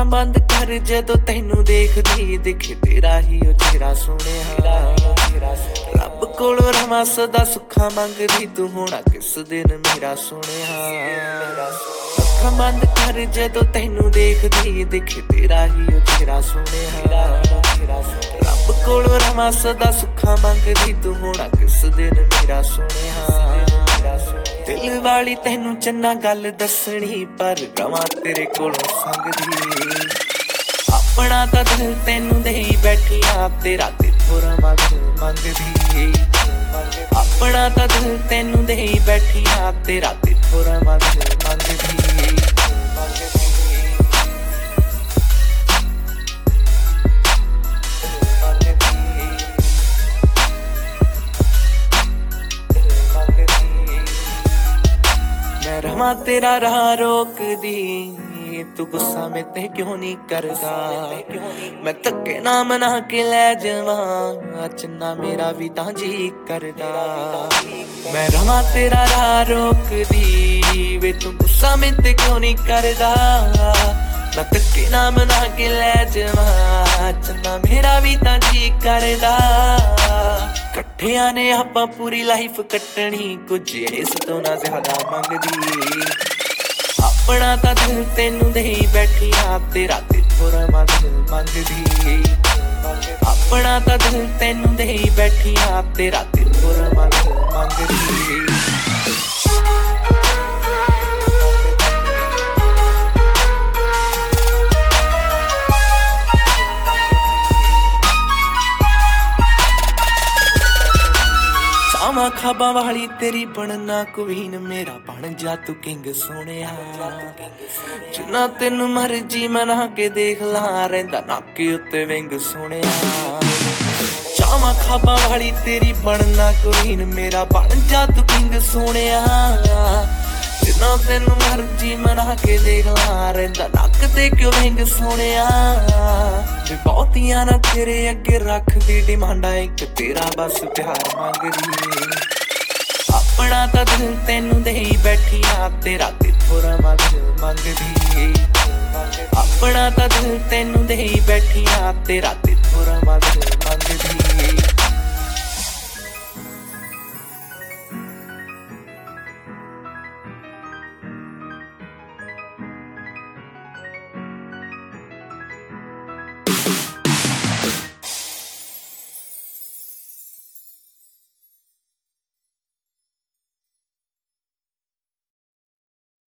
ਅੱਖਾਂ ਬੰਦ ਕਰ ਜਦੋਂ ਤੈਨੂੰ ਦੇਖਦੀ ਦਿਖੇ ਤੇਰਾ ਹੀ ਉਹ ਚਿਹਰਾ ਸੋਹਣਿਆ। ਰੱਬ ਕੋਲੋਂ ਰਵਾਂ ਸਦਾ ਸੁੱਖਾਂ ਮੰਗਦੀ ਤੂੰ ਹੋਣਾ ਕਿਸ ਦਿਨ ਮੇਰਾ ਸੋਹਣਿਆ। ਅੱਖਾਂ ਬੰਦ ਕਰ ਜਦੋਂ ਤੈਨੂੰ ਦੇਖਦੀ ਦਿਖੇ ਤੇਰਾ ਹੀ ਉਹ ਚਿਹਰਾ ਸੋਹਣਿਆ। ਰੱਬ ਕੋਲੋਂ ਰਵਾਂ ਸਦਾ ਸੁੱਖਾਂ ਮੰਗਦੀ ਤੂੰ ਹੋਣਾ ਕਿਸ ਦਿਨ ਮੇਰਾ ਸੋਹਣਿਆ। ਦਿਲ ਵਾਲੀ ਤੈਨੂੰ ਚੰਨਾ ਗੱਲ ਦੱਸਣੀ ਪਰ ਰਵਾਂ ਤੇਰੇ ਕੋਲੋਂ ਸੰਗਦੀ। ਆਪਣਾ ਤਾਂ ਦਿਲ ਤੈਨੂੰ ਦੇਈ ਬੈਠੀ ਆ ਤੇਰਾ ਤੇ ਥੋੜਾ ਮੰਗਦੀ। ਆਪਣਾ ਤਾਂ ਦਿਲ ਤੈਨੂੰ ਦੇਈ ਬੈਠੀ ਆ ਤੇਰਾ ਤੇ ਥੋੜਾ ਮੰਗਦੀ। ਮੈਂ ਰਵਾਂ ਤੇਰਾ ਰਾਹ ਰੋਕਦੀ ਤੂੰ ਗੁੱਸਾ ਮੇਤੇ ਕਿਉਂ ਨਹੀਂ ਕਰਦਾ। ਮੈਂ ਧੱਕੇ ਨਾ ਮਨਾ ਕੇ ਲੈ ਜਾਵਾਂ ਚੰਨਾ ਮੇਰਾ ਵੀ ਤਾਂ ਜੀ ਕਰਦਾ। ਮੈਂ ਰਵਾਂ ਤੇਰਾ ਰਾਹ ਰੋਕਦੀ ਵੇ ਤੂੰ ਗੁੱਸਾ ਮੇਤੇ ਕਿਉਂ ਨਹੀਂ ਕਰਦਾ। ਮੈਂ ਧੱਕੇ ਨਾ ਮਨਾ ਕੇ ਲੈ ਜਾਵਾਂ ਚੰਨਾ ਮੇਰਾ ਵੀ ਤਾਂ ਜੀ ਕਰਦਾ। ਇਕੱਠਿਆਂ ਨੇ ਆਪਾਂ ਪੂਰੀ ਲਾਈਫ ਕੱਟਣੀ ਕੁਝ ਇਸ ਤੋਂ ਨਾ ਜ਼ਿਆਦਾ ਮੰਗਦੀ। ਆਪਣਾ ਤਾਂ ਦਿਲ ਤੈਨੂੰ ਦੇਈ ਬੈਠੀ ਆ ਤੇਰਾ ਤੇ ਥੋੜਾ ਮੰਗਦੀ। ਆਪਣਾ ਤਾਂ ਦਿਲ ਤੈਨੂੰ ਦੇਈ ਬੈਠੀ ਆ ਤੇਰਾ ਤੇ ਥੋੜਾ ਮੰਗਦੀ। ਚਾਵਾਂ ਖਾਬਾਂ ਵਾਲੀ ਤੇਰੀ ਬਣਨਾ ਕੁਈਨ ਮੇਰਾ ਬਣ ਜਾ ਤੂੰ ਕਿੰਗ ਸੋਹਣਿਆ। ਜਿੰਨਾ ਤੈਨੂੰ ਮਰਜੀ ਮਨਾ ਕੇ ਦੇਖ ਲਾ ਰਹਿੰਦਾ ਨਾਕੇ ਉੱਤੇ ਵਿੰਗ ਸੋਹਣਿਆ। ਚਾਵਾਂ ਖਾਬਾਂ ਵਾਲੀ ਤੇਰੀ ਬਣਨਾ ਕੁਈਨ ਮੇਰਾ ਬਣ ਜਾ ਤੂੰ ਕਿੰਗ ਸੋਹਣਿਆ। ਜਿੰਨਾ ਤੈਨੂੰ ਮਰਜੀ ਮਨਾ ਕੇ ਦੇਖ ਲਾ ਰਹਿੰਦਾ ਨੱਕ ਤੇ ਕਿਉਂ ਵਿੰਗ ਸੋਹਣਿਆ। ਬਹੁਤੀਆਂ ਨਾ ਤੇਰੇ ਅੱਗੇ ਰੱਖਦੀ ਡਿਮਾਂਡਾਂ ਇੱਕ ਤੇਰਾ ਬਸ ਪਿਆਰ ਮੰਗਦੀ। ਆਪਣਾ ਤਾਂ ਦਿਲ ਤੈਨੂੰ ਦੇਈ ਬੈਠੀ ਆ ਤੇਰਾ ਤੇ ਥੋੜਾ ਮੰਗਦੀ। ਆਪਣਾ ਤਾਂ ਦਿਲ ਤੈਨੂੰ ਦੇਈ ਬੈਠੀ ਆ ਤੇਰਾ ਤੇ ਥੋੜਾ ਮੰਗਦੀ।